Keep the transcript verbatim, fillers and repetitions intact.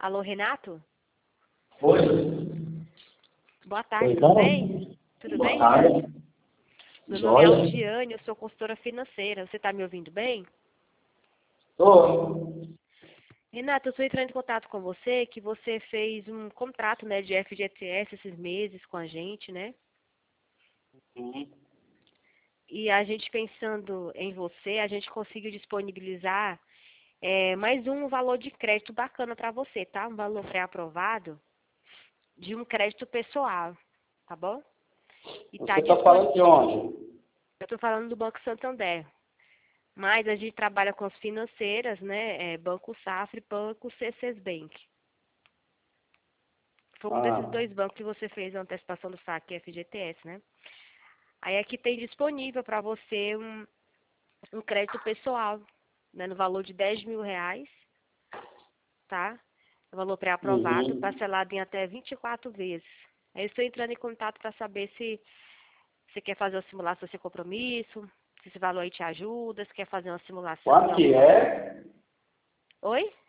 Alô, Renato? Oi. Boa tarde, Oi, tudo não? bem? Tudo Boa bem? tarde. Meu nome é Joia. Aldiane, eu sou consultora financeira. Você está me ouvindo bem? Tô. Renato, eu estou entrando em contato com você, que você fez um contrato, né, de F G T S esses meses com a gente, né? Uhum. E a gente pensando em você, a gente conseguiu disponibilizar é, mais um valor de crédito bacana para você, tá? Um valor pré-aprovado de um crédito pessoal, tá bom? E tá Você tá falando de disponível. onde? Eu estou falando do Banco Santander. Mas a gente trabalha com as financeiras, né? É, Banco Safra e Banco C C Bank. Foi um desses Ah, dois bancos que você fez a antecipação do saque F G T S, né? Aí aqui tem disponível para você um, um crédito pessoal, né? No valor de dez mil reais, tá? O valor pré-aprovado, uhum. parcelado em até vinte e quatro vezes. Aí eu estou entrando em contato para saber se você quer fazer uma simulação sem compromisso, se esse valor aí te ajuda, se quer fazer uma simulação de Quanto que alguma... é? Oi?